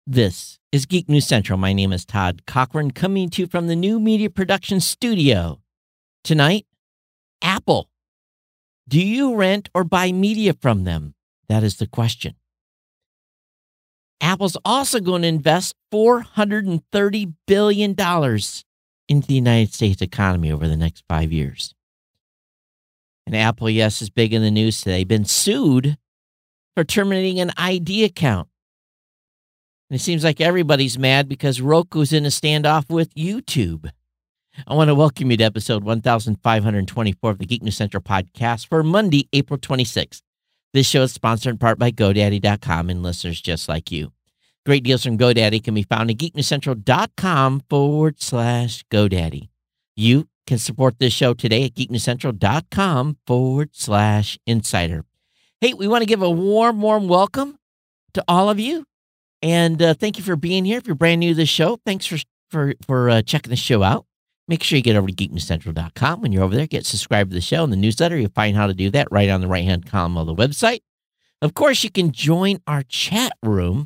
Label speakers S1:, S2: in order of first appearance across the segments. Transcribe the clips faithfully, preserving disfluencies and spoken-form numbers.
S1: This is Geek News Central. My name is Todd Cochran, coming to you from the New Media Production Studio. Tonight, Apple. Do you rent or buy media from them? That is the question. Apple's also going to invest four hundred thirty billion dollars into the United States economy over the next five years. And Apple, yes, is big in the news today. Been sued for terminating an I D account. And it seems like everybody's mad because Roku's in a standoff with YouTube. I want to welcome you to episode one thousand five hundred twenty-four of the Geek News Central podcast for Monday, April twenty-sixth. This show is sponsored in part by GoDaddy dot com and listeners just like you. Great deals from GoDaddy can be found at geeknewscentral.com forward slash GoDaddy. You can support this show today at geeknewscentral.com forward slash insider. Hey, we want to give a warm, warm welcome to all of you. And uh, thank you for being here. If you're brand new to the show, thanks for for for uh, checking the show out. Make sure you get over to geek news central dot com. When you're over there, get subscribed to the show and the newsletter. You'll find how to do that right on the right-hand column of the website. Of course, you can join our chat room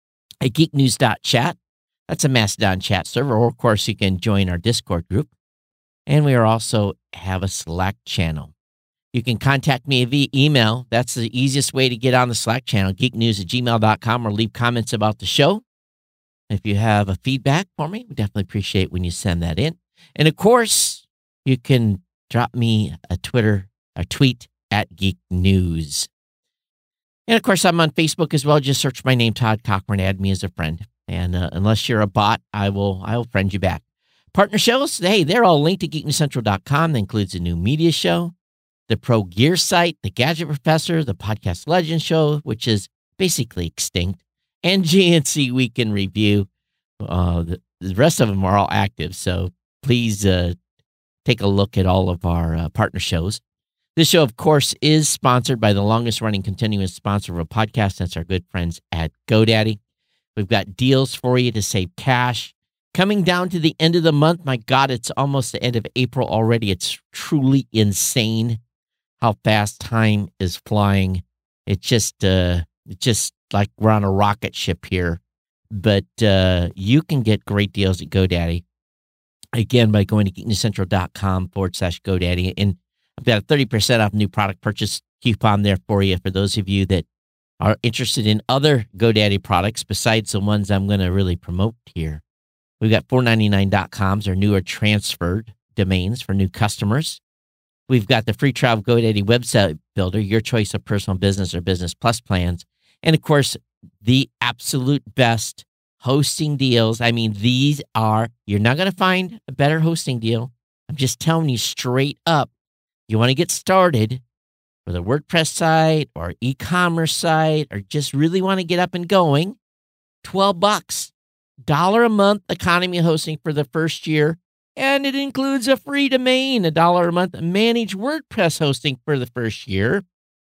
S1: at geek news dot chat. That's a Mastodon chat server. Or, of course, you can join our Discord group. And we are also have a Slack channel. You can contact me via email. That's the easiest way to get on the Slack channel, geek news at gmail dot com, or leave comments about the show. If you have a feedback for me, we definitely appreciate when you send that in. And, of course, you can drop me a Twitter, a tweet at Geek News. And, of course, I'm on Facebook as well. Just search my name, Todd Cochran, add me as a friend. And uh, unless you're a bot, I will I will friend you back. Partner shows, hey, they're all linked at geek news central dot com. That includes a new media show, the Pro Gear site, the Gadget Professor, the Podcast Legends show, which is basically extinct, and G N C Week in Review. Uh, the, the rest of them are all active, so please uh, take a look at all of our uh, partner shows. This show, of course, is sponsored by the longest-running continuous sponsor of a podcast. That's our good friends at GoDaddy. We've got deals for you to save cash. Coming down to the end of the month, my God, it's almost the end of April already. It's truly insane how fast time is flying. It just, uh, it's just like we're on a rocket ship here. But uh, you can get great deals at GoDaddy. Again, by going to geek news central dot com forward slash GoDaddy. And I've got a thirty percent off new product purchase coupon there for you for those of you that are interested in other GoDaddy products besides the ones I'm going to really promote here. We've got four ninety-nine dot coms or newer transferred domains for new customers. We've got the free trial GoDaddy website builder, your choice of personal business or business plus plans. And of course, the absolute best hosting deals. I mean, these are, you're not going to find a better hosting deal. I'm just telling you straight up. You want to get started with a WordPress site or e-commerce site, or just really want to get up and going, twelve bucks, dollar a month economy hosting for the first year. And it includes a free domain, a dollar a month, managed WordPress hosting for the first year.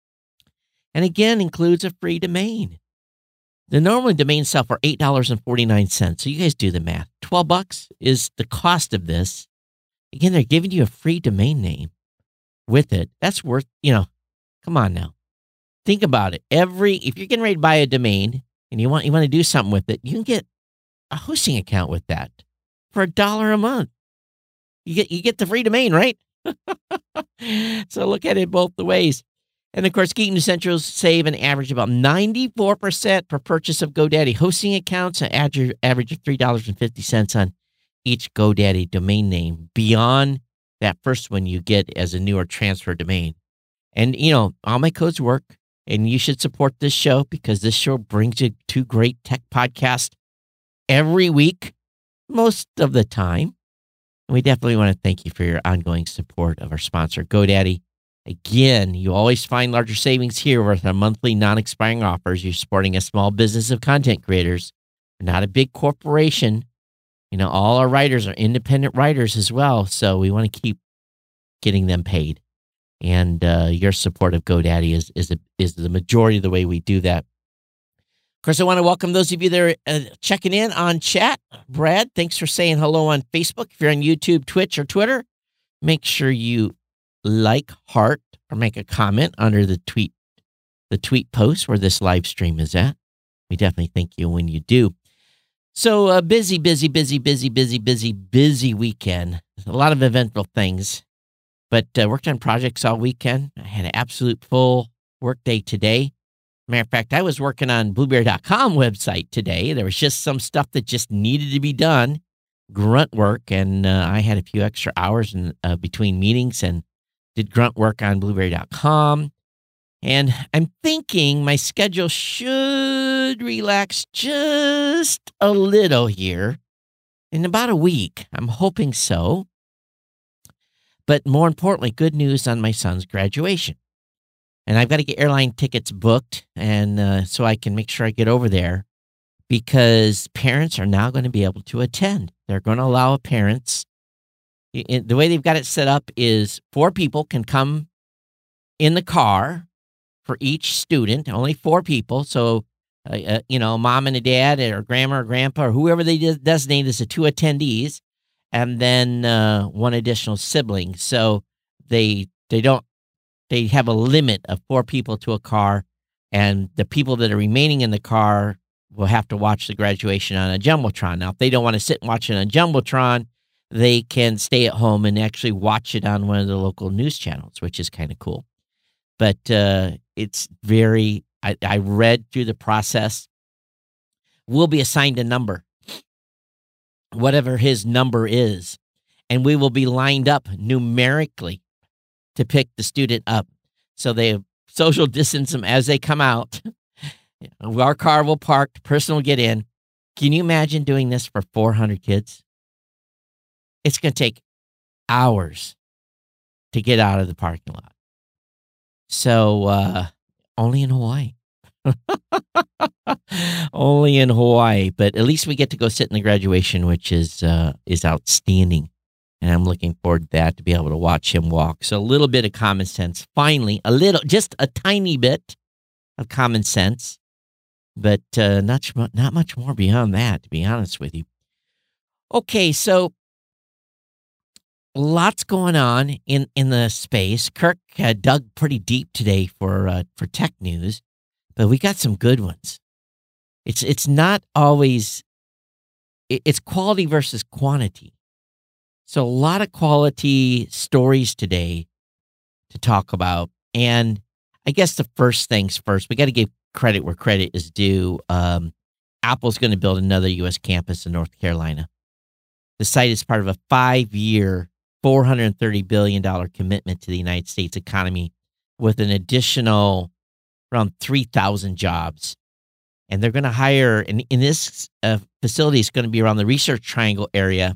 S1: And again, includes a free domain. The normal domains sell for eight dollars and forty-nine cents. So you guys do the math. twelve bucks is the cost of this. Again, they're giving you a free domain name with it. That's worth, you know, come on now. Think about it. Every, if you're getting ready to buy a domain and you want, you want to do something with it, you can get a hosting account with that for a dollar a month. You get you get the free domain, right? So look at it both the ways. And of course, Geek News Central save an average of about ninety-four percent per purchase of GoDaddy hosting accounts, an average of three dollars and fifty cents on each GoDaddy domain name beyond that first one you get as a newer transfer domain. And, you know, all my codes work, and you should support this show because this show brings you two great tech podcasts every week, most of the time. And we definitely want to thank you for your ongoing support of our sponsor, GoDaddy. Again, you always find larger savings here with our monthly non-expiring offers. You're supporting a small business of content creators, not a big corporation. You know, all our writers are independent writers as well, so we want to keep getting them paid. And uh, your support of GoDaddy is is, a, is the majority of the way we do that. Of course, I want to welcome those of you that are uh, checking in on chat. Brad, thanks for saying hello on Facebook. If you're on YouTube, Twitch, or Twitter, make sure you like, heart, or make a comment under the tweet, the tweet post where this live stream is at. We definitely thank you when you do. So uh, busy, busy, busy, busy, busy, busy, busy weekend. A lot of eventful things, but uh, worked on projects all weekend. I had an absolute full work day today. Matter of fact, I was working on Blueberry dot com website today. There was just some stuff that just needed to be done, grunt work, and uh, I had a few extra hours in, uh, between meetings and did grunt work on Blueberry dot com. And I'm thinking my schedule should relax just a little here in about a week. I'm hoping so. But more importantly, good news on my son's graduation. And I've got to get airline tickets booked, and uh, so I can make sure I get over there, because parents are now going to be able to attend. They're going to allow parents. The way they've got it set up is four people can come in the car for each student, only four people. So, uh, uh, you know, mom and a dad or grandma or grandpa or whoever they designate as the two attendees, and then uh, one additional sibling. So they they don't they have a limit of four people to a car, and the people that are remaining in the car will have to watch the graduation on a Jumbotron. Now, if they don't want to sit and watch it on a Jumbotron, they can stay at home and actually watch it on one of the local news channels, which is kind of cool. But uh, it's very, I, I read through the process. We'll be assigned a number, whatever his number is, and we will be lined up numerically to pick the student up. So they social distance them as they come out. Our car will park, the person will get in. Can you imagine doing this for four hundred kids? It's going to take hours to get out of the parking lot. So, uh, only in Hawaii. Only in Hawaii. But at least we get to go sit in the graduation, which is uh, is outstanding. And I'm looking forward to that, to be able to watch him walk. So a little bit of common sense. Finally, a little, just a tiny bit of common sense. But uh, not, not much more beyond that, to be honest with you. Okay, so lots going on in, in the space. Kirk uh, dug pretty deep today for uh, for tech news, but we got some good ones. It's it's not always, it, it's quality versus quantity. So a lot of quality stories today to talk about. And I guess the first things first, we got to give credit where credit is due. Um, Apple's going to build another U S campus in North Carolina. The site is part of a five-year, four hundred thirty billion dollars commitment to the United States economy, with an additional around three thousand jobs. And they're going to hire, and in this uh, facility, it's going to be around the Research Triangle area,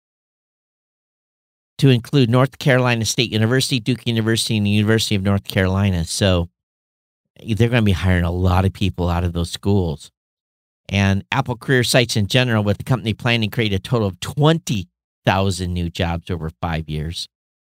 S1: to include North Carolina State University, Duke University, and the University of North Carolina. So they're going to be hiring a lot of people out of those schools. And Apple Career Sites in general, with the company planning to create a total of twenty thousand new jobs over five years.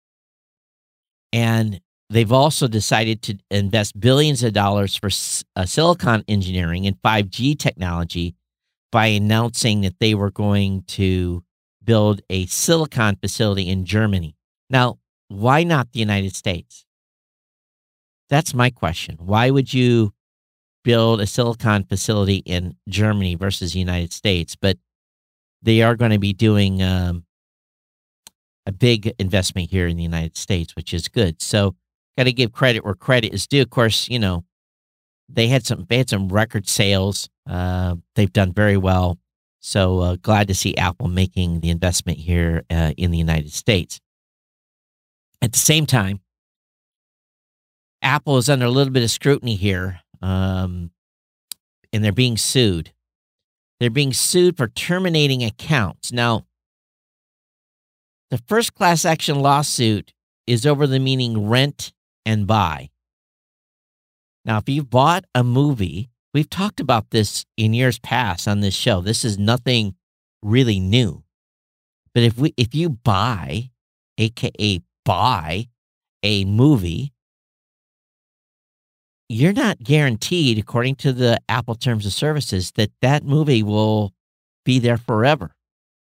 S1: And they've also decided to invest billions of dollars for uh, silicon engineering and five G technology by announcing that they were going to build a silicon facility in Germany. Now, why not the United States? That's my question. Why would you build a silicon facility in Germany versus the United States? But they are going to be doing um, a big investment here in the United States, which is good. So, got to give credit where credit is due. Of course, you know, they had some they had some record sales. Uh, they've done very well. So uh, glad to see Apple making the investment here uh, in the United States. At the same time, Apple is under a little bit of scrutiny here, um, and they're being sued. They're being sued for terminating accounts. Now, the first class action lawsuit is over the meaning rent and buy. Now, if you've bought a movie, we've talked about this in years past on this show. This is nothing really new. But if we, if you buy, aka buy, a movie, you're not guaranteed, according to the Apple Terms of Services, that that movie will be there forever.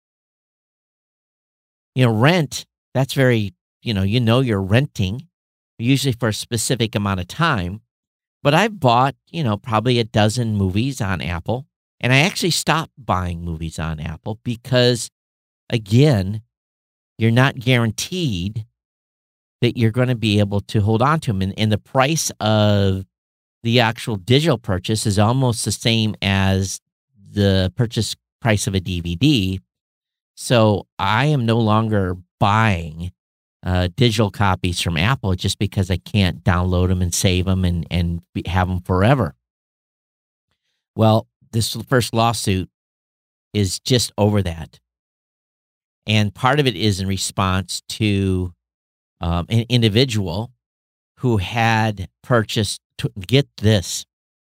S1: You know, rent, that's very, you know, you know you're renting, usually for a specific amount of time. But I've bought, you know, probably a dozen movies on Apple, And I actually stopped buying movies on Apple because, again, you're not guaranteed that you're going to be able to hold on to them. And, and the price of the actual digital purchase is almost the same as the purchase price of a D V D. So I am no longer buying uh, digital copies from Apple just because I can't download them and save them and, and be, have them forever. Well, this first lawsuit is just over that. And part of it is in response to um, an individual who had purchased, get this,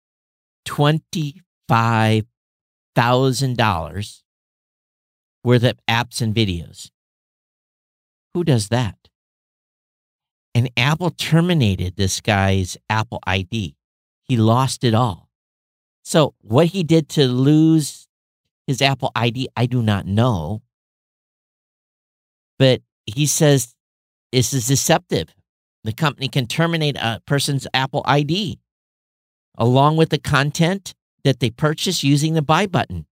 S1: twenty-five thousand dollars worth of apps and videos. Who does that? And Apple terminated this guy's Apple I D. He lost it all. So what he did to lose his Apple I D, I do not know. But he says this is deceptive. The company can terminate a person's Apple I D along with the content that they purchase using the buy button.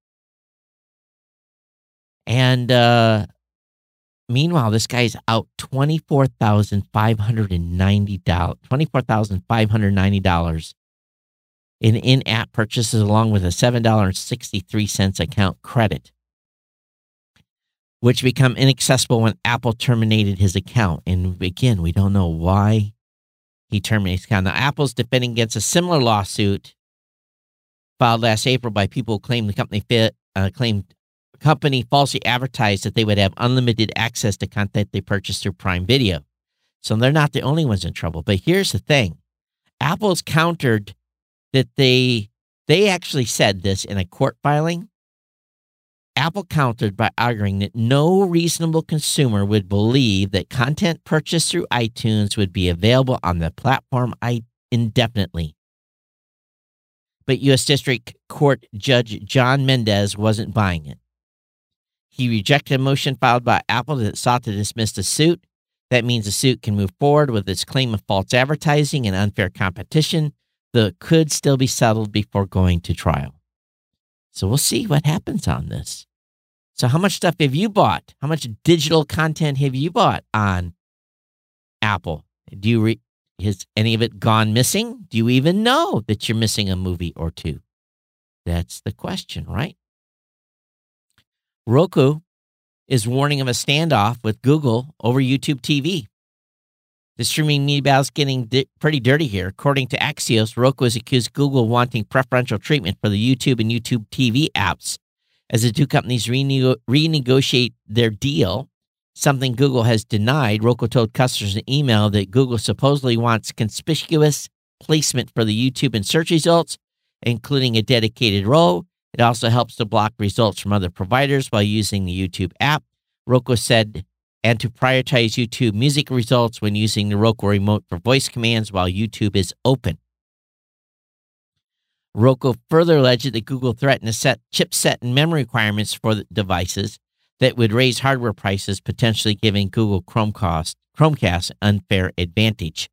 S1: And uh, meanwhile, this guy's out twenty-four thousand five hundred ninety dollars, twenty-four thousand five hundred ninety dollars in in-app purchases along with a seven dollars and sixty-three cents account credit, which become inaccessible when Apple terminated his account. And again, we don't know why he terminated his account. Now, Apple's defending against a similar lawsuit filed last April by people who claim the company fit, uh, claimed company falsely advertised that they would have unlimited access to content they purchased through Prime Video. So they're not the only ones in trouble. But here's the thing. Apple's countered that they they actually said this in a court filing. Apple countered by arguing that no reasonable consumer would believe that content purchased through iTunes would be available on the platform indefinitely. But U S District Court Judge John Mendez wasn't buying it. He rejected a motion filed by Apple that sought to dismiss the suit. That means the suit can move forward with its claim of false advertising and unfair competition, though it could still be settled before going to trial. So we'll see what happens on this. So how much stuff have you bought? How much digital content have you bought on Apple? Do you re- has any of it gone missing? Do you even know that you're missing a movie or two? That's the question, right? Roku is warning of a standoff with Google over YouTube T V. The streaming media battle is getting di- pretty dirty here. According to Axios, Roku has accused Google of wanting preferential treatment for the YouTube and YouTube T V apps as the two companies rene- renegotiate their deal, something Google has denied. Roku told customers in an email that Google supposedly wants conspicuous placement for the YouTube and search results, including a dedicated row. It also helps to block results from other providers while using the YouTube app. Roku said, and to prioritize YouTube music results when using the Roku remote for voice commands while YouTube is open. Roku further alleged that Google threatened to set chipset and memory requirements for the devices that would raise hardware prices, potentially giving Google Chromecast, Chromecast an unfair advantage.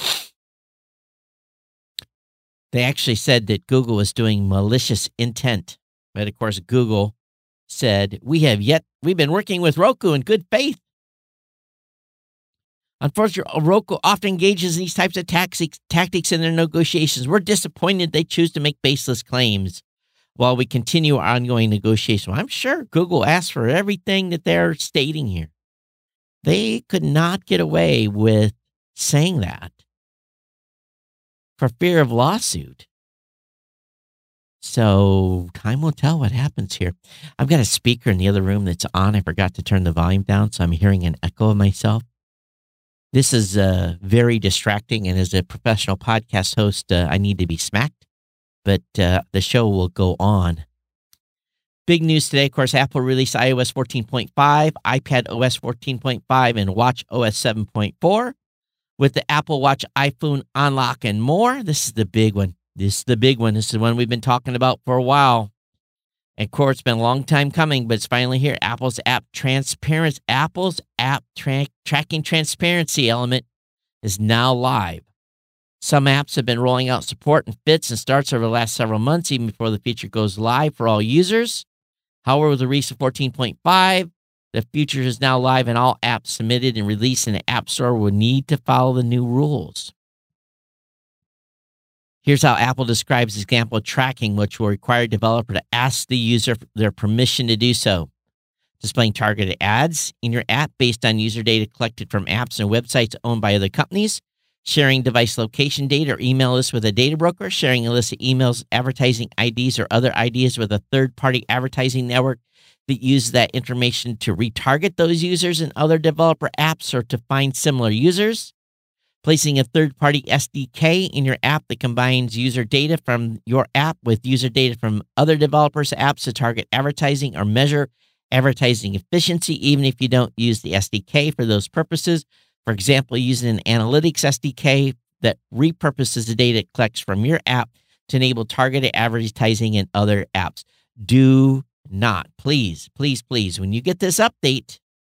S1: They actually said that Google was doing malicious intent. But of course, Google said, we have yet, we've been working with Roku in good faith. Unfortunately, Roku often engages in these types of tactics, tactics in their negotiations. We're disappointed they choose to make baseless claims while we continue our ongoing negotiation. I'm sure Google asked for everything that they're stating here. They could not get away with saying that for fear of lawsuit. So time will tell what happens here. I've got a speaker in the other room that's on. I forgot to turn the volume down, so I'm hearing an echo of myself. This is uh, very distracting, and as a professional podcast host, uh, I need to be smacked, but uh, the show will go on. Big news today, of course, Apple released i O S fourteen point five, iPad O S fourteen point five, and Watch O S seven point four. With the Apple Watch, iPhone Unlock, and more. This is the big one. This is the big one. This is the one we've been talking about for a while. And of course, it's been a long time coming, but it's finally here. Apple's app transparency, Apple's app tra- tracking transparency element is now live. Some apps have been rolling out support in fits and starts over the last several months, even before the feature goes live for all users. However, with the release of fourteen point five, the feature is now live, and all apps submitted and released in the App Store will need to follow the new rules. Here's how Apple describes the example of tracking, which will require a developer to ask the user for their permission to do so. Displaying targeted ads in your app based on user data collected from apps and websites owned by other companies. Sharing device location data or email lists with a data broker. Sharing a list of emails, advertising I Ds, or other I Ds with a third-party advertising network that uses that information to retarget those users in other developer apps or to find similar users. Placing a third-party S D K in your app that combines user data from your app with user data from other developers' apps to target advertising or measure advertising efficiency, even if you don't use the S D K for those purposes. For example, using an analytics S D K that repurposes the data it collects from your app to enable targeted advertising in other apps. Do not, please, please, please, when you get this update,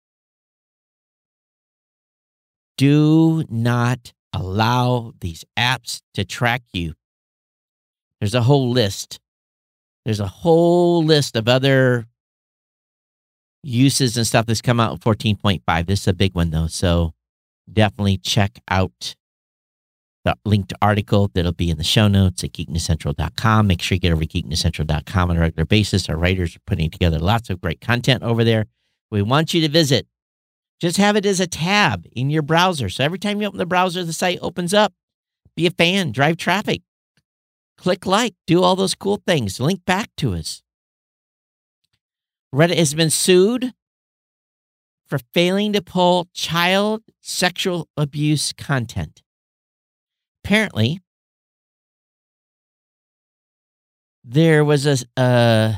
S1: do not allow these apps to track you. There's a whole list. There's a whole list of other uses and stuff that's come out in fourteen point five. This is a big one, though, so definitely check out the linked article that'll be in the show notes at geek news central dot com. Make sure you get over to geek news central dot com on a regular basis. Our writers are putting together lots of great content over there. We want you to visit. Just have it as a tab in your browser. So every time you open the browser, the site opens up. Be a fan, drive traffic, click like, do all those cool things. Link back to us. Reddit has been sued for failing to pull child sexual abuse content. Apparently, there was a uh,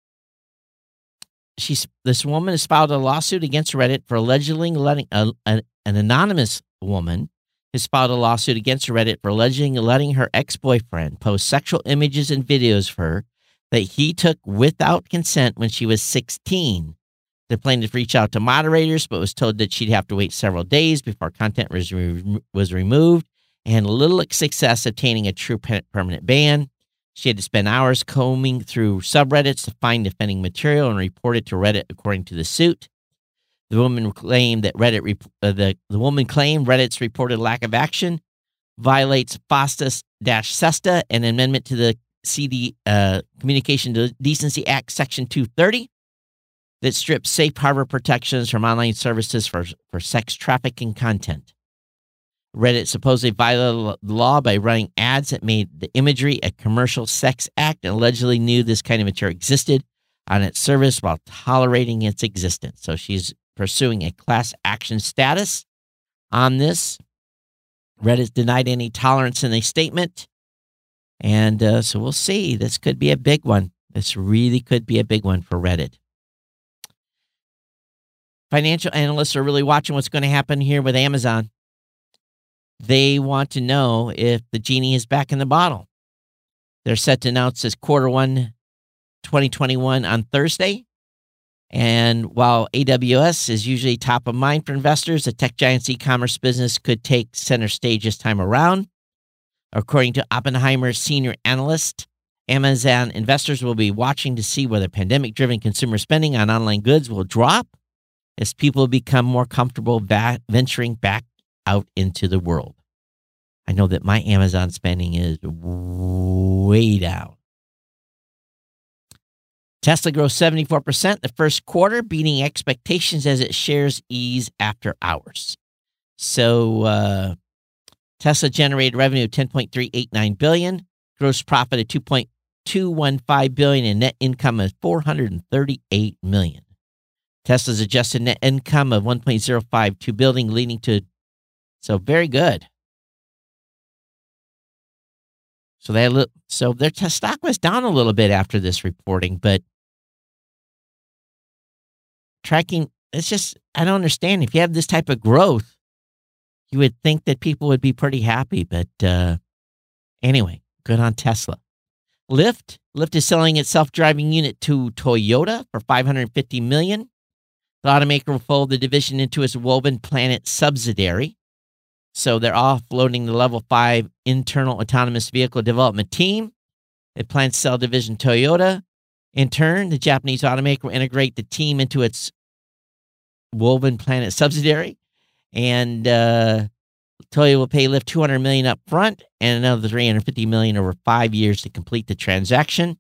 S1: she's this woman has filed a lawsuit against Reddit for allegedly letting uh, an, an anonymous woman has filed a lawsuit against Reddit for allegedly letting her ex-boyfriend post sexual images and videos of her that he took without consent when she was sixteen. The plaintiff reached out to moderators, but was told that she'd have to wait several days before content was, re- was removed, and little success obtaining a true permanent ban. She had to spend hours combing through subreddits to find defending material and report it to Reddit, according to the suit. The woman claimed that Reddit rep- uh, the, the woman claimed Reddit's reported lack of action violates FOSTA-SESTA, an amendment to the C D uh, Communication Decency Act, Section two thirty, that strips safe harbor protections from online services for, for sex trafficking content. Reddit supposedly violated the law by running ads that made the imagery a commercial sex act and allegedly knew this kind of material existed on its service while tolerating its existence. So she's pursuing a class action status on this. Reddit denied any tolerance in a statement. And uh, so we'll see. This could be a big one. This really could be a big one for Reddit. Financial analysts are really watching what's going to happen here with Amazon. They want to know if the genie is back in the bottle. They're set to announce this quarter one twenty twenty-one on Thursday. And while A W S is usually top of mind for investors, the tech giant's e-commerce business could take center stage this time around. According to Oppenheimer's senior analyst, Amazon investors will be watching to see whether pandemic-driven consumer spending on online goods will drop as people become more comfortable va- venturing back out into the world. I know that my Amazon spending is way down. Tesla grows seventy-four percent the first quarter, beating expectations as its shares ease after hours. So uh, Tesla generated revenue of ten point three eight nine billion dollars, gross profit of two point two one five billion dollars, and net income of four hundred thirty-eight million dollars. Tesla's adjusted net income of one point zero five two billion dollars, leading to So very good. So they so their stock was down a little bit after this reporting, but tracking, it's just, I don't understand. If you have this type of growth, you would think that people would be pretty happy. But uh, anyway, good on Tesla. Lyft, Lyft is selling its self-driving unit to Toyota for five hundred fifty million dollars. The automaker will fold the division into its Woven Planet subsidiary. So they're offloading the level five internal autonomous vehicle development team. It plans to sell division Toyota. In turn, the Japanese automaker will integrate the team into its Woven Planet subsidiary. And uh, Toyota will pay Lyft two hundred million dollars up front and another three hundred fifty million dollars over five years to complete the transaction.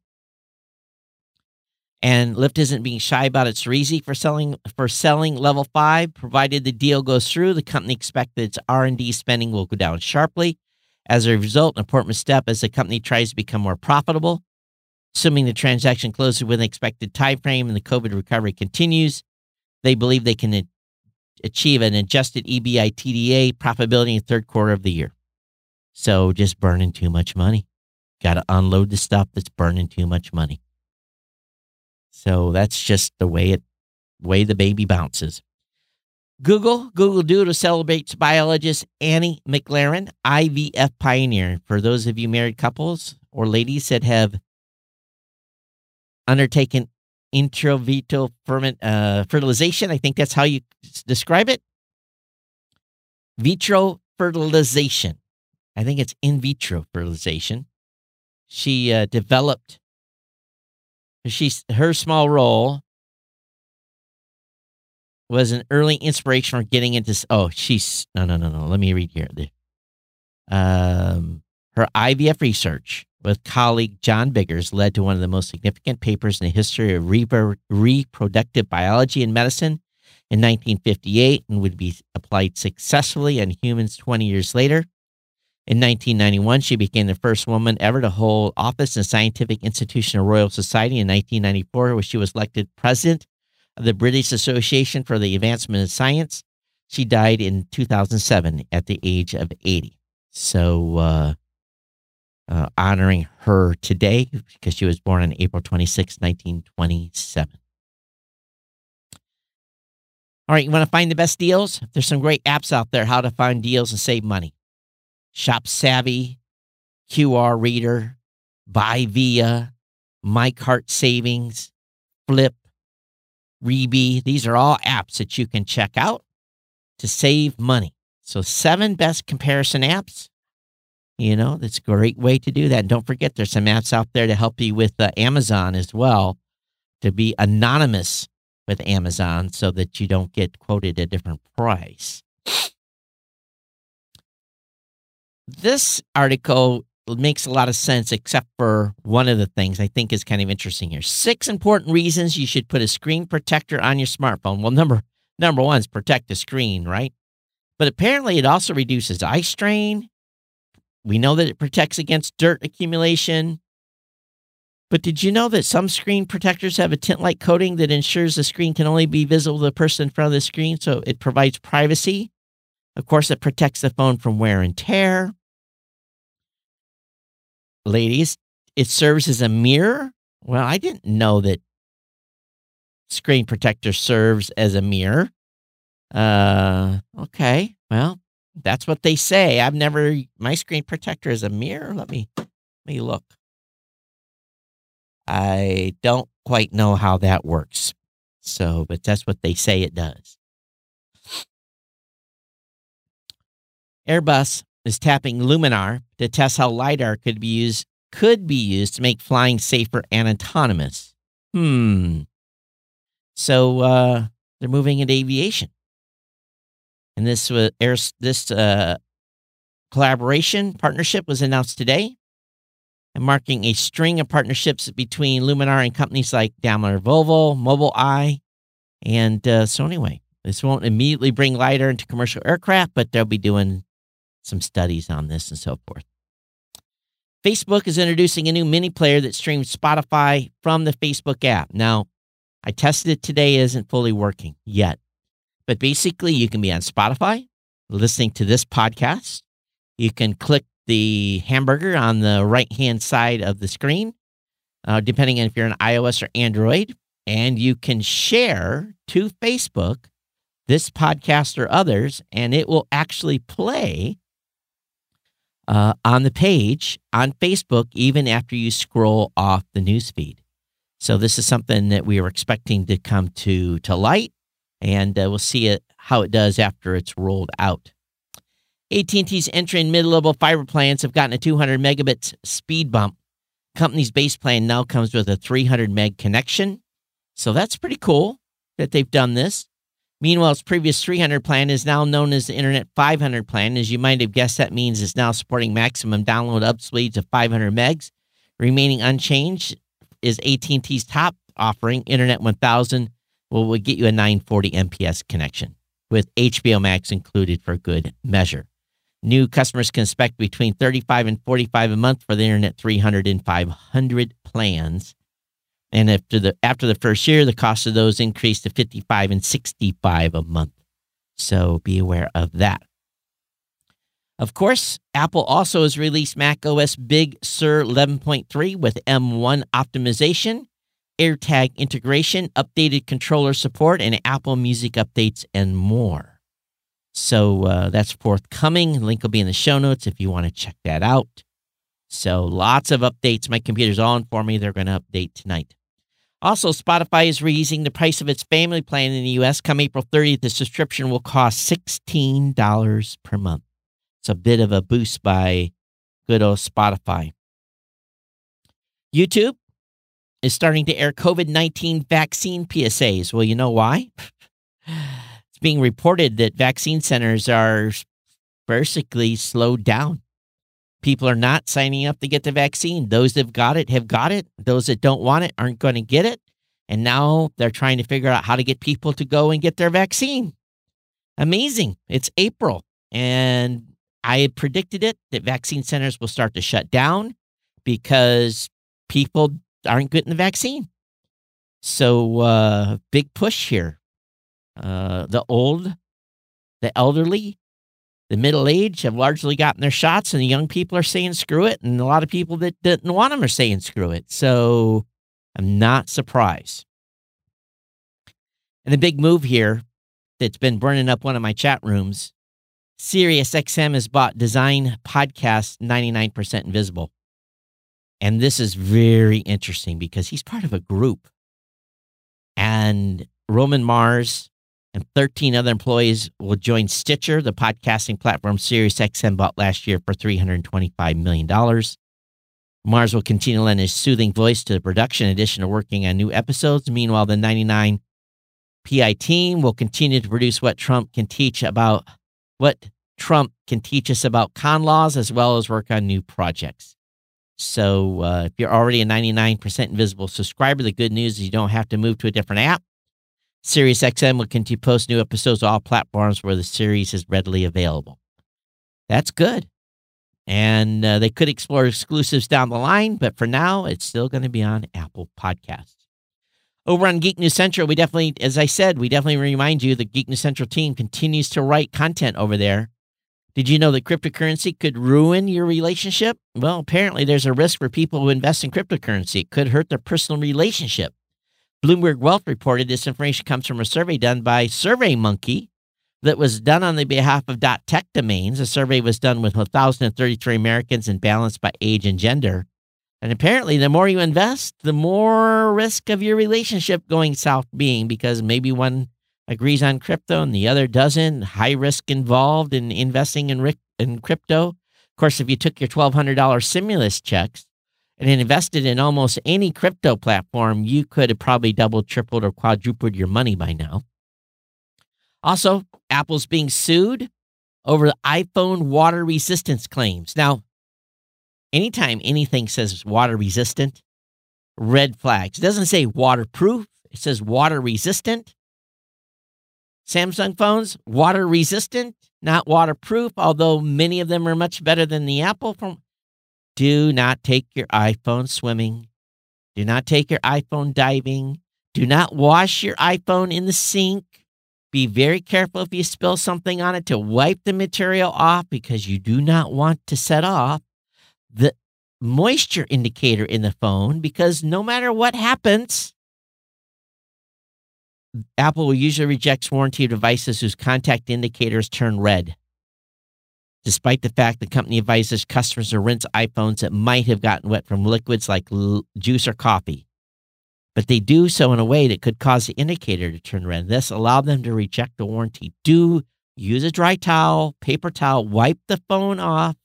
S1: And Lyft isn't being shy about its reason for selling for selling level five. Provided the deal goes through, the company expects that its R and D spending will go down sharply. As a result, an important step as the company tries to become more profitable. Assuming the transaction closes within the expected time frame and the COVID recovery continues, they believe they can a- achieve an adjusted EBITDA profitability in the third quarter of the year. So just burning too much money. Got to unload the stuff that's burning too much money. So that's just the way it, way the baby bounces. Google, Google Doodle celebrates biologist Annie McLaren, I V F pioneer. For those of you married couples or ladies that have undertaken in vitro ferment, uh, fertilization, I think that's how you describe it. Vitro fertilization. I think it's in vitro fertilization. She uh, developed She's her small role was an early inspiration for getting into. Oh, she's no, no, no, no. Let me read here. Um, her I V F research with colleague John Biggers led to one of the most significant papers in the history of repro- reproductive biology and medicine in nineteen fifty-eight, and would be applied successfully in humans twenty years later. In nineteen ninety-one, she became the first woman ever to hold office in the Scientific Institution of Royal Society. In nineteen ninety-four, where she was elected president of the British Association for the Advancement of Science. She died in two thousand seven at the age of eighty. So, uh, uh, honoring her today because she was born on April twenty-sixth, nineteen twenty-seven. All right, you want to find the best deals? There's some great apps out there how to find deals and save money. Shop Savvy, Q R Reader, Buy Via, My Cart Savings, Flip, Reebie. These are all apps that you can check out to save money. So seven best comparison apps. You know, that's a great way to do that. And don't forget, there's some apps out there to help you with uh, Amazon as well, to be anonymous with Amazon so that you don't get quoted a different price. This article makes a lot of sense, except for one of the things I think is kind of interesting here. Six important reasons you should put a screen protector on your smartphone. Well, number number one is protect the screen, right? But apparently it also reduces eye strain. We know that it protects against dirt accumulation. But did you know that some screen protectors have a tint-like coating that ensures the screen can only be visible to the person in front of the screen, so it provides privacy? Of course, it protects the phone from wear and tear. Ladies, it serves as a mirror. Well, I didn't know that screen protector serves as a mirror. Uh, okay, well, that's what they say. I've never, my screen protector is a mirror. Let me, let me look. I don't quite know how that works. So, but that's what they say it does. Airbus is tapping Luminar to test how LiDAR could be used could be used to make flying safer and autonomous. Hmm. So uh, they're moving into aviation, and this was this uh, collaboration partnership was announced today, and marking a string of partnerships between Luminar and companies like Daimler, Volvo, Mobileye, and uh, so anyway, this won't immediately bring LiDAR into commercial aircraft, but they'll be doing some studies on this and so forth. Facebook is introducing a new mini player that streams Spotify from the Facebook app. Now, I tested it today. It isn't fully working yet. But basically, you can be on Spotify listening to this podcast. You can click the hamburger on the right-hand side of the screen, uh, depending on if you're an iOS or Android. And you can share to Facebook this podcast or others, and it will actually play Uh, on the page on Facebook, even after you scroll off the newsfeed. So this is something that we are expecting to come to, to light, and uh, we'll see it how it does after it's rolled out. A T and T's entering mid-level fiber plans have gotten a two hundred megabits speed bump. Company's base plan now comes with a three hundred meg connection. So that's pretty cool that they've done this. Meanwhile, its previous three hundred plan is now known as the Internet five hundred plan. As you might have guessed, that means it's now supporting maximum download up speeds of five hundred megs. Remaining unchanged is A T and T's top offering, Internet one thousand, will will get you a nine forty M P S connection with H B O Max included for good measure. New customers can expect between thirty-five and forty-five a month for the Internet three hundred and five hundred plans. And after the after the first year, the cost of those increased to fifty-five and sixty-five a month. So be aware of that. Of course, Apple also has released macOS Big Sur eleven point three with M one optimization, AirTag integration, updated controller support, and Apple Music updates and more. So uh, that's forthcoming. Link will be in the show notes if you want to check that out. So lots of updates. My computer's all informed me they're going to update tonight. Also, Spotify is raising the price of its family plan in the U S. Come April thirtieth, the subscription will cost sixteen dollars per month. It's a bit of a boost by good old Spotify. YouTube is starting to air COVID nineteen vaccine P S As. Well, you know why? It's being reported that vaccine centers are basically slowed down. People are not signing up to get the vaccine. Those that have got it have got it. Those that don't want it aren't going to get it. And now they're trying to figure out how to get people to go and get their vaccine. Amazing. It's April. And I had predicted it, that vaccine centers will start to shut down because people aren't getting the vaccine. So uh, big push here. Uh, the old, the elderly, the middle-aged have largely gotten their shots, and the young people are saying screw it, and a lot of people that didn't want them are saying screw it. So I'm not surprised. And the big move here that's been burning up one of my chat rooms, SiriusXM has bought Design Podcast ninety-nine percent Invisible. And this is very interesting because he's part of a group. And Roman Mars and thirteen other employees will join Stitcher, the podcasting platform SiriusXM bought last year for three hundred twenty-five million dollars. Mars will continue to lend his soothing voice to the production in addition to working on new episodes. Meanwhile, the ninety-nine P I team will continue to produce what Trump can teach about what Trump can teach us about con laws, as well as work on new projects. So uh, if you're already a ninety-nine percent Invisible subscriber, the good news is you don't have to move to a different app. SiriusXM will continue to post new episodes to all platforms where the series is readily available. That's good. And uh, they could explore exclusives down the line, but for now, it's still going to be on Apple Podcasts. Over on Geek News Central, we definitely, as I said, we definitely remind you the Geek News Central team continues to write content over there. Did you know that cryptocurrency could ruin your relationship? Well, apparently there's a risk for people who invest in cryptocurrency. It could hurt their personal relationship. Bloomberg Wealth reported this information comes from a survey done by SurveyMonkey that was done on the behalf of .tech domains. The survey was done with one thousand thirty-three Americans and balanced by age and gender. And apparently, the more you invest, the more risk of your relationship going south being, because maybe one agrees on crypto and the other doesn't. High risk involved in investing in, ri- in crypto. Of course, if you took your twelve hundred dollars stimulus checks and invested in almost any crypto platform, you could have probably doubled, tripled, or quadrupled your money by now. Also, Apple's being sued over the iPhone water resistance claims. Now, anytime anything says water resistant, red flags. It doesn't say waterproof. It says water resistant. Samsung phones, water resistant, not waterproof, although many of them are much better than the Apple phone. Do not take your iPhone swimming. Do not take your iPhone diving. Do not wash your iPhone in the sink. Be very careful if you spill something on it to wipe the material off, because you do not want to set off the moisture indicator in the phone, because no matter what happens, Apple will usually reject warranty devices whose contact indicators turn red, despite the fact the company advises customers to rinse iPhones that might have gotten wet from liquids like l- juice or coffee. But they do so in a way that could cause the indicator to turn red. This allowed them to reject the warranty. Do use a dry towel, paper towel, wipe the phone off.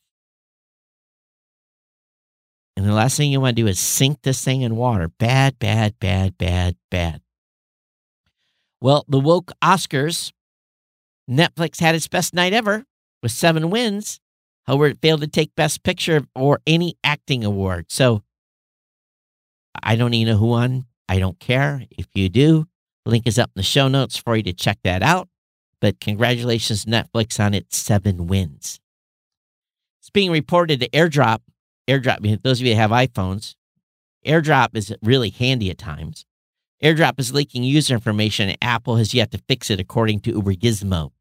S1: And the last thing you want to do is sink this thing in water. Bad, bad, bad, bad, bad. Well, the woke Oscars, Netflix had its best night ever with seven wins. However, it failed to take Best Picture or any acting award. So I don't even know who won. I don't care. If you do, the link is up in the show notes for you to check that out. But congratulations, Netflix, on its seven wins. It's being reported that AirDrop, AirDrop, those of you that have iPhones, AirDrop is really handy at times. AirDrop is leaking user information, and Apple has yet to fix it, according to Uber Gizmo.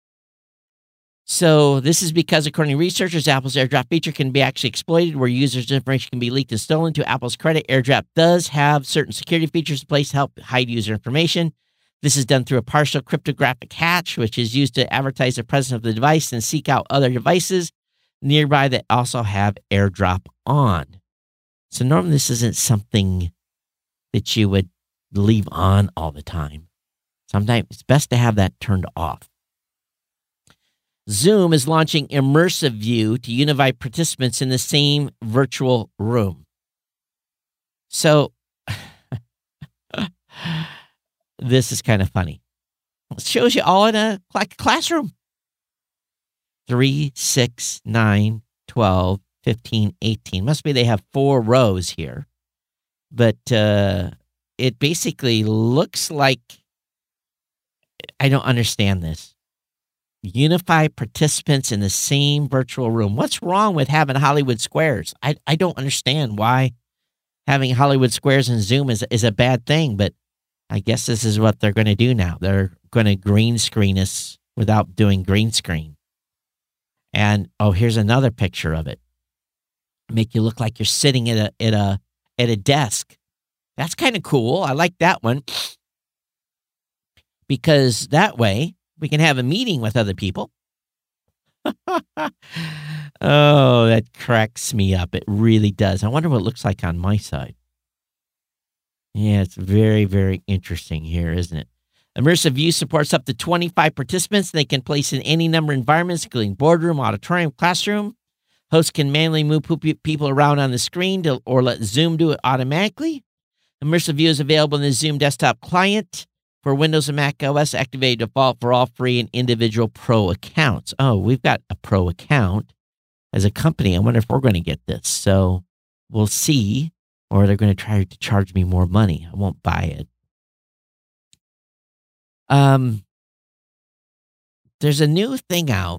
S1: So this is because, according to researchers, Apple's AirDrop feature can be actually exploited where users' information can be leaked and stolen. To Apple's credit, AirDrop does have certain security features in place to help hide user information. This is done through a partial cryptographic hatch, which is used to advertise the presence of the device and seek out other devices nearby that also have AirDrop on. So normally this isn't something that you would leave on all the time. Sometimes it's best to have that turned off. Zoom is launching Immersive View to unify participants in the same virtual room. So, this is kind of funny. It shows you all in a like classroom. three, six, nine, twelve, fifteen, eighteen. Must be they have four rows here. But uh, it basically looks like, I don't understand this. Unify participants in the same virtual room. What's wrong with having Hollywood Squares? I, I don't understand why having Hollywood Squares in Zoom is, is a bad thing, but I guess this is what they're going to do now. They're going to green screen us without doing green screen. And, oh, here's another picture of it. Make you look like you're sitting at a, at a, at a desk. That's kind of cool. I like that one. Because that way, we can have a meeting with other people. Oh, that cracks me up. It really does. I wonder what it looks like on my side. Yeah, it's very, very interesting here, isn't it? Immersive View supports up to twenty-five participants. They can place in any number of environments, including boardroom, auditorium, classroom. Hosts can manually move people around on the screen to, or let Zoom do it automatically. Immersive View is available in the Zoom desktop client for Windows and Mac O S, activated default for all free and individual pro accounts. Oh, we've got a pro account as a company. I wonder if we're going to get this. So we'll see, or they're going to try to charge me more money. I won't buy it. Um, there's a new thing out.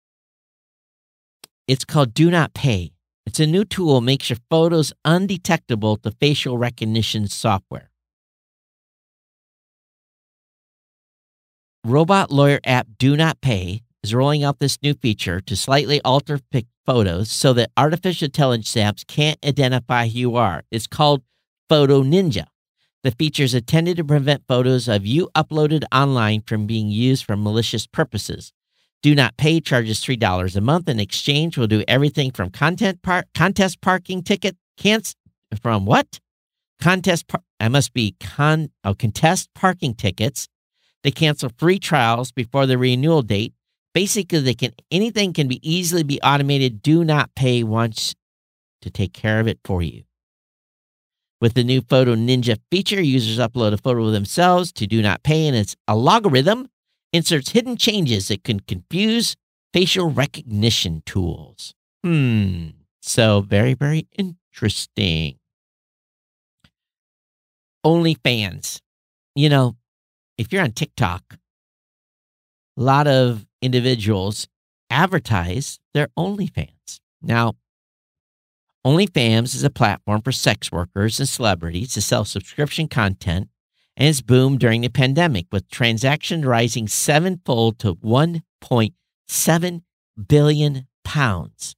S1: It's called Do Not Pay. It's a new tool that makes your photos undetectable to facial recognition software. Robot lawyer app Do Not Pay is rolling out this new feature to slightly alter pic photos so that artificial intelligence apps can't identify who you are. It's called Photo Ninja. The feature is intended to prevent photos of you uploaded online from being used for malicious purposes. Do Not Pay charges three dollars a month. In exchange, will do everything from content par- contest parking ticket, can't, from what? Contest, par- I must be con, oh, contest parking tickets. They cancel free trials before the renewal date. Basically, they can anything can be easily be automated. Do Not Pay wants to take care of it for you. With the new Photo Ninja feature, users upload a photo of themselves to Do Not Pay, and its algorithm inserts hidden changes that can confuse facial recognition tools. Hmm. So very, very interesting. OnlyFans. You know, if you're on TikTok, a lot of individuals advertise their OnlyFans. Now, OnlyFans is a platform for sex workers and celebrities to sell subscription content, and it's boomed during the pandemic, with transactions rising sevenfold to one point seven billion pounds.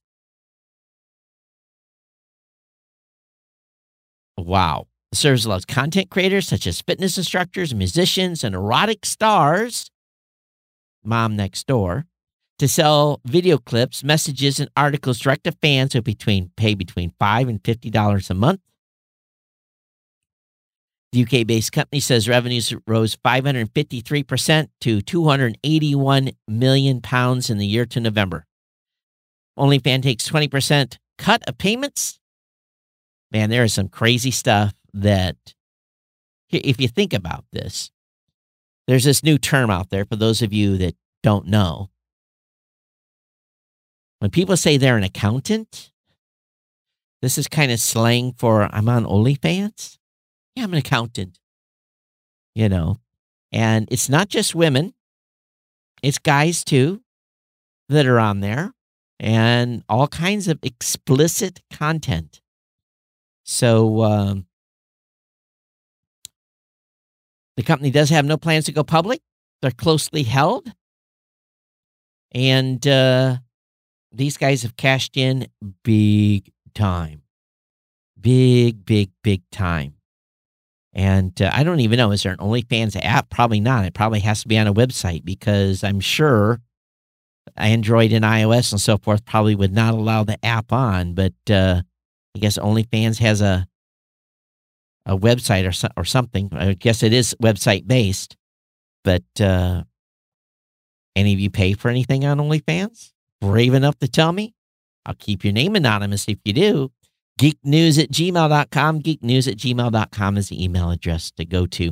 S1: Wow. The service allows content creators such as fitness instructors, musicians, and erotic stars, Mom Next Door, to sell video clips, messages, and articles direct to fans who between pay between five dollars and fifty dollars a month. The U K-based company says revenues rose five hundred fifty-three percent to two hundred eighty-one million pounds in the year to November. OnlyFans takes twenty percent cut of payments. Man, there is some crazy stuff that, if you think about this, there's this new term out there for those of you that don't know. When people say they're an accountant, this is kind of slang for I'm on OnlyFans. Yeah, I'm an accountant. You know, and it's not just women. It's guys too that are on there and all kinds of explicit content. So um, the company does have no plans to go public. They're closely held. And uh, these guys have cashed in big time. Big, big, big time. And uh, I don't even know, is there an OnlyFans app? Probably not. It probably has to be on a website because I'm sure Android and iOS and so forth probably would not allow the app on. But uh, I guess OnlyFans has a a website or, so, or something. I guess it is website-based. But uh, any of you pay for anything on OnlyFans? Brave enough to tell me? I'll keep your name anonymous if you do. geeknews at gmail dot com. geeknews at gmail dot com is the email address to go to.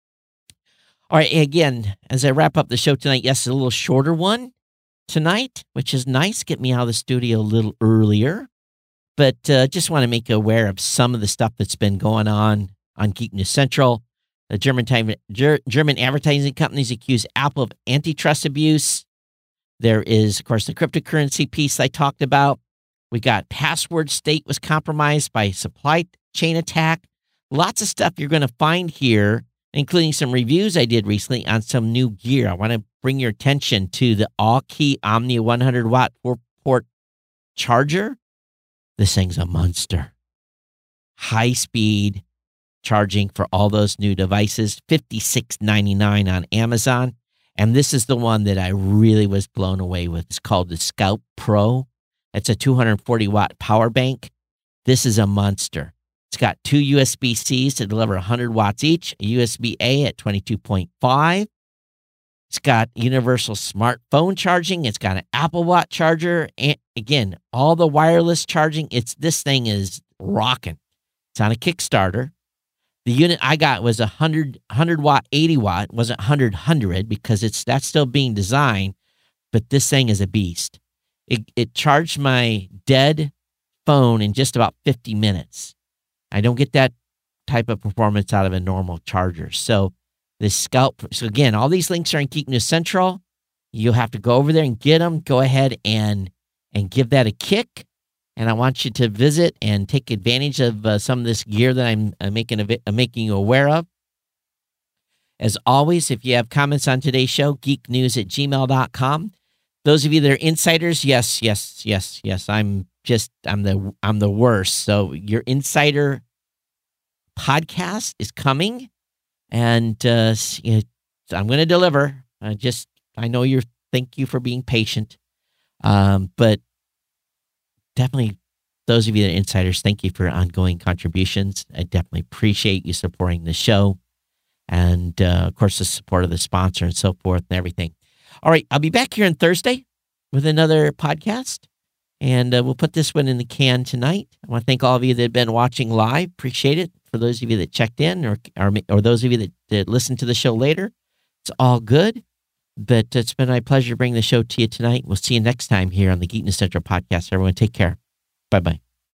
S1: All right, again, as I wrap up the show tonight, yes, a little shorter one tonight, which is nice. Get me out of the studio a little earlier. But uh, just want to make you aware of some of the stuff that's been going on on Geek News Central. The German, time, Ger- German advertising companies accuse Apple of antitrust abuse. There is, of course, the cryptocurrency piece I talked about. We got password state was compromised by supply chain attack. Lots of stuff you're going to find here, including some reviews I did recently on some new gear. I want to bring your attention to the All-Key Omnia one hundred watt four-port charger. This thing's a monster. High-speed charging for all those new devices, fifty-six ninety-nine on Amazon. And this is the one that I really was blown away with. It's called the Scout Pro. It's a two hundred forty watt power bank. This is a monster. It's got two U S B Cs to deliver one hundred watts each, a U S B A at twenty-two point five. It's got universal smartphone charging. It's got an Apple Watch charger. And again, all the wireless charging. It's this thing is rocking. It's on a Kickstarter. The unit I got was a one hundred, one hundred watt, eighty watt. It wasn't one hundred, one hundred because it's that's still being designed. But this thing is a beast. It, it charged my dead phone in just about fifty minutes. I don't get that type of performance out of a normal charger. So this Scout, so again, all these links are in Geek News Central. You'll have to go over there and get them. Go ahead and and give that a kick. And I want you to visit and take advantage of uh, some of this gear that I'm uh, making a, uh, making you aware of. As always, if you have comments on today's show, geeknews at gmail dot com. Those of you that are insiders, yes, yes, yes, yes. I'm just, I'm the, I'm the worst. So your insider podcast is coming, and uh, I'm going to deliver. I just, I know you're. Thank you for being patient, um, but definitely, those of you that are insiders, thank you for your ongoing contributions. I definitely appreciate you supporting the show, and uh, of course, the support of the sponsor and so forth and everything. All right, I'll be back here on Thursday with another podcast, and uh, we'll put this one in the can tonight. I want to thank all of you that have been watching live. Appreciate it. For those of you that checked in or or, or those of you that, that listen to the show later, it's all good. But it's been my pleasure to bring the show to you tonight. We'll see you next time here on the Geek News Central podcast. Everyone take care. Bye-bye.